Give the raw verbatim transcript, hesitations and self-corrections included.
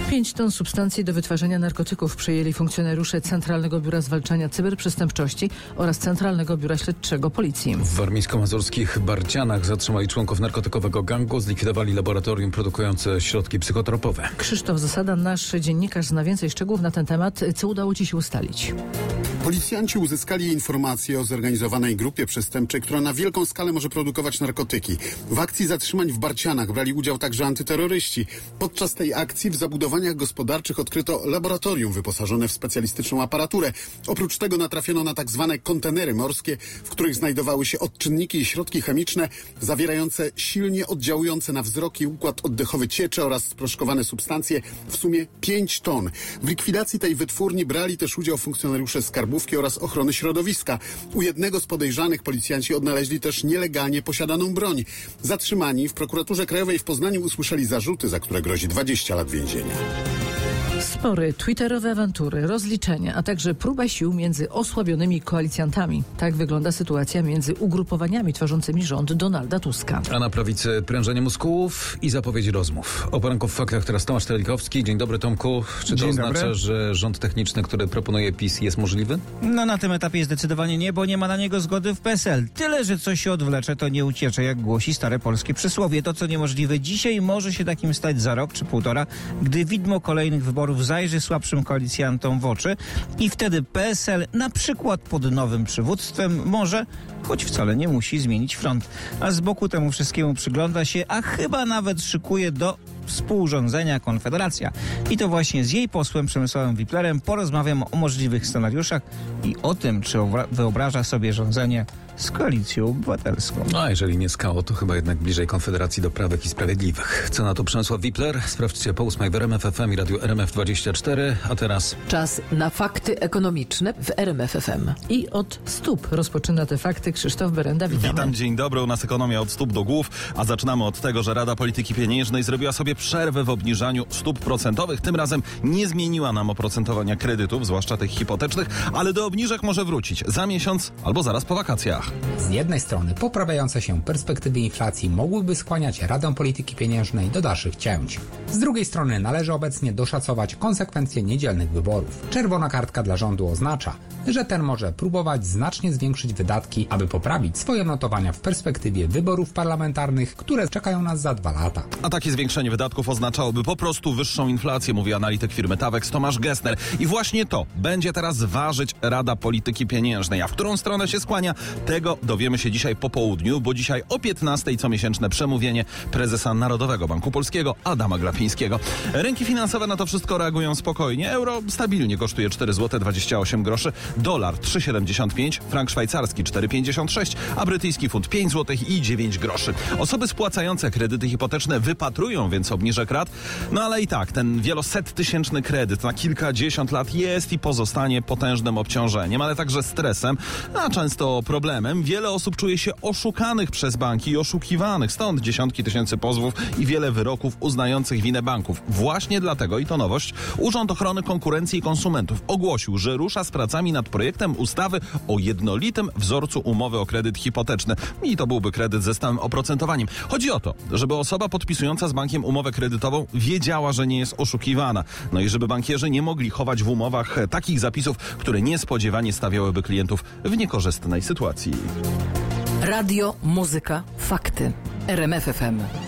Pięć ton substancji do wytwarzania narkotyków przejęli funkcjonariusze Centralnego Biura Zwalczania Cyberprzestępczości oraz Centralnego Biura Śledczego Policji. W warmińsko-mazurskich Barcianach zatrzymali członków narkotykowego gangu, zlikwidowali laboratorium produkujące środki psychotropowe. Krzysztof Zasada, nasz dziennikarz, zna więcej szczegółów na ten temat. Co udało Ci się ustalić? Policjanci uzyskali informację o zorganizowanej grupie przestępczej, która na wielką skalę może produkować narkotyki. W akcji zatrzymań w Barcianach brali udział także antyterroryści. Podczas tej akcji w zabudowaniach gospodarczych odkryto laboratorium wyposażone w specjalistyczną aparaturę. Oprócz tego natrafiono na tak zwane kontenery morskie, w których znajdowały się odczynniki i środki chemiczne zawierające silnie oddziałujące na wzrok i układ oddechowy ciecze oraz sproszkowane substancje, w sumie pięć ton. W likwidacji tej wytwórni brali też udział funkcjonariusze skarbówki oraz ochrony środowiska. U jednego z podejrzanych policjanci odnaleźli też nielegalnie posiadaną broń. Zatrzymani w prokuraturze krajowej w Poznaniu usłyszeli zarzuty, za które grozi dwadzieścia lat więzienia. Spory, twitterowe awantury, rozliczenia, a także próba sił między osłabionymi koalicjantami. Tak wygląda sytuacja między ugrupowaniami tworzącymi rząd Donalda Tuska. A na prawicy prężenie muskułów i zapowiedzi rozmów. O poranku w faktach teraz Tomasz Telikowski. Dzień dobry, Tomku. Czy to Dzień oznacza, dobry. że rząd techniczny, który proponuje PiS, jest możliwy? No na tym etapie zdecydowanie nie, bo nie ma na niego zgody w P S L. Tyle, że coś się odwlecze, to nie uciecze, jak głosi stare polskie przysłowie. To, co niemożliwe dzisiaj, może się takim stać za rok czy półtora, gdy widmo kolejnych wyborów zajrzy słabszym koalicjantom w oczy i wtedy P S L na przykład pod nowym przywództwem może, choć wcale nie musi, zmienić front. A z boku temu wszystkiemu przygląda się, a chyba nawet szykuje do współrządzenia Konfederacja. I to właśnie z jej posłem Przemysławem Wiplerem porozmawiam o możliwych scenariuszach i o tym, czy wyobraża sobie rządzenie z Koalicją Obywatelską. No, a jeżeli nie skało, to chyba jednak bliżej Konfederacji do prawych i sprawiedliwych. Co na to Przemysław Wipler? Sprawdźcie po ósmej w R M F F M i Radiu R M F dwadzieścia cztery, a teraz... Czas na fakty ekonomiczne w R M F F M. I od stóp rozpoczyna te fakty Krzysztof Berenda. Witamy. Witam, dzień dobry. U nas ekonomia od stóp do głów, a zaczynamy od tego, że Rada Polityki Pieniężnej zrobiła sobie przerwę w obniżaniu stóp procentowych. Tym razem nie zmieniła nam oprocentowania kredytów, zwłaszcza tych hipotecznych, ale do obniżek może wrócić za miesiąc albo zaraz po wakacjach. Z jednej strony poprawiające się perspektywy inflacji mogłyby skłaniać Radę Polityki Pieniężnej do dalszych cięć. Z drugiej strony należy obecnie doszacować konsekwencje niedzielnych wyborów. Czerwona kartka dla rządu oznacza, że ten może próbować znacznie zwiększyć wydatki, aby poprawić swoje notowania w perspektywie wyborów parlamentarnych, które czekają nas za dwa lata. A takie zwiększenie wydatków oznaczałoby po prostu wyższą inflację, mówi analityk firmy Tawex Tomasz Gessner. I właśnie to będzie teraz ważyć Rada Polityki Pieniężnej. A w którą stronę się skłania, tego dowiemy się dzisiaj po południu, bo dzisiaj o piętnastej comiesięczne przemówienie prezesa Narodowego Banku Polskiego Adama Glapińskiego. Rynki finansowe na to wszystko reagują spokojnie. Euro stabilnie kosztuje cztery złote dwadzieścia osiem groszy, dolar trzy siedemdziesiąt pięć, frank szwajcarski cztery pięćdziesiąt sześć, a brytyjski funt pięć złotych i dziewięć groszy. Osoby spłacające kredyty hipoteczne wypatrują więc obniżek rat, no ale i tak ten wielosettysięczny kredyt na kilkadziesiąt lat jest i pozostanie potężnym obciążeniem, ale także stresem, a często problemem. Wiele osób czuje się oszukanych przez banki i oszukiwanych, stąd dziesiątki tysięcy pozwów i wiele wyroków uznających winę banków. Właśnie dlatego, i to nowość, Urząd Ochrony Konkurencji i Konsumentów ogłosił, że rusza z pracami nad projektem ustawy o jednolitym wzorcu umowy o kredyt hipoteczny. I to byłby kredyt ze stałym oprocentowaniem. Chodzi o to, żeby osoba podpisująca z bankiem umowę kredytową wiedziała, że nie jest oszukiwana. No i żeby bankierzy nie mogli chować w umowach takich zapisów, które niespodziewanie stawiałyby klientów w niekorzystnej sytuacji. Radio, muzyka, fakty. R M F F M.